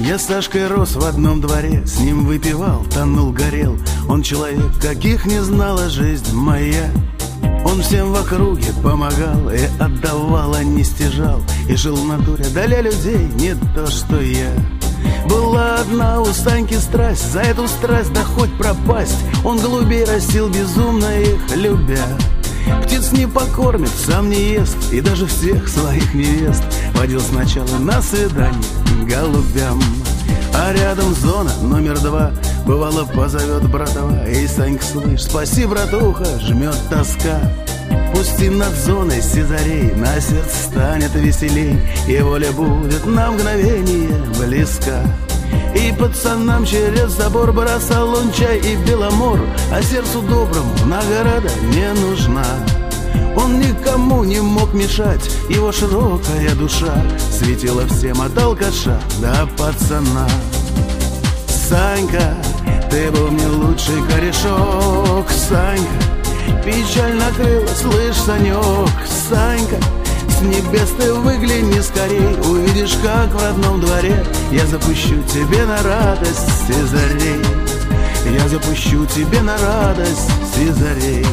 Я с Сашкой рос в одном дворе, с ним выпивал, тонул, горел. Он человек, каких не знала жизнь моя. Он всем в округе помогал и отдавал, а не стяжал. И жил в натуре, далее людей, не то что я. Была одна у Саньки страсть, за эту страсть да хоть пропасть. Он голубей растил, безумно их любя. Птиц не покормит, сам не ест, и даже всех своих невест водил сначала на свидание голубям. А рядом зона номер 2, бывало позовет братова. Эй, Санька, слышь, спаси, братуха, жмет тоска. Пусти над зоной сизарей, на сердце станет веселей, и воля будет на мгновение близка. И пацанам через забор бросал он чай и беломор, а сердцу доброму награда не нужна. Он никому не мог мешать, его широкая душа светила всем от алкаша до пацана. Санька, ты был мне лучший корешок, Санька, печаль накрыла, слышь, Санек, Санька, с небес ты выгляни скорей, увидишь, как в родном дворе я запущу тебе на радость сизарей. Я запущу тебе на радость сизарей.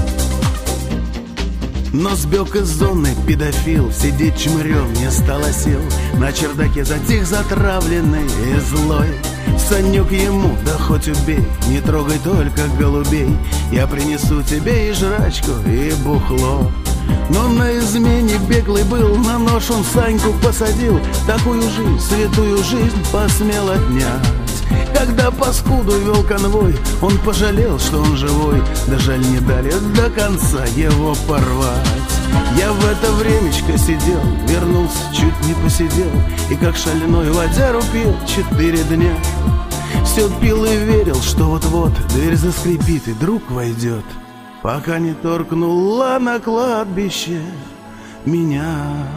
Но сбег из зоны педофил, сидеть чмырем не стало сил. На чердаке затих затравленный и злой. Санек ему, да хоть убей, не трогай только голубей. Я принесу тебе и жрачку, и бухло. Но на измене беглый был, на нож он Саньку посадил. Такую жизнь, святую жизнь посмел отнять. Когда паскуду вел конвой, он пожалел, что он живой. Да жаль, не дали до конца его порвать. Я в это времечко сидел, вернулся, чуть не посидел, и как шальной водяру пил 4 дня. Все пил и верил, что вот-вот дверь заскрипит и друг войдет, пока не торкнула на кладбище меня.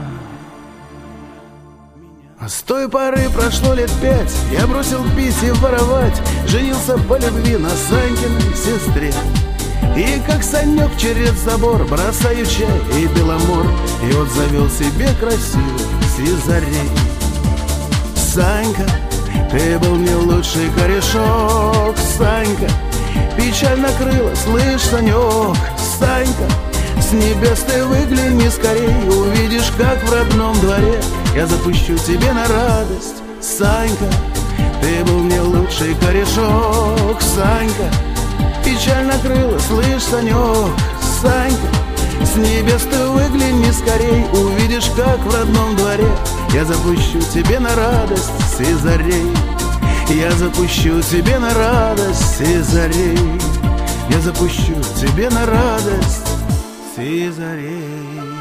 А с той поры прошло лет 5, я бросил пить и воровать, женился по любви на Санькиной сестре. И как Санек через забор бросаю чай и беломор, и вот завел себе красивых сизарей. Санька, ты был мне лучший корешок, Санька, печаль накрыла, слышь, Санек, Санька, с небес ты выгляни скорей, увидишь, как в родном дворе я запущу тебе на радость, Санька. Ты был мне лучший корешок, Санька, печаль накрыла, слышь, Санек, Санька, с небес ты выгляни скорей, увидишь, как в родном дворе я запущу тебе на радость сизарей. Я запущу тебе на радость сизарей. Я запущу тебе на радость сизарей.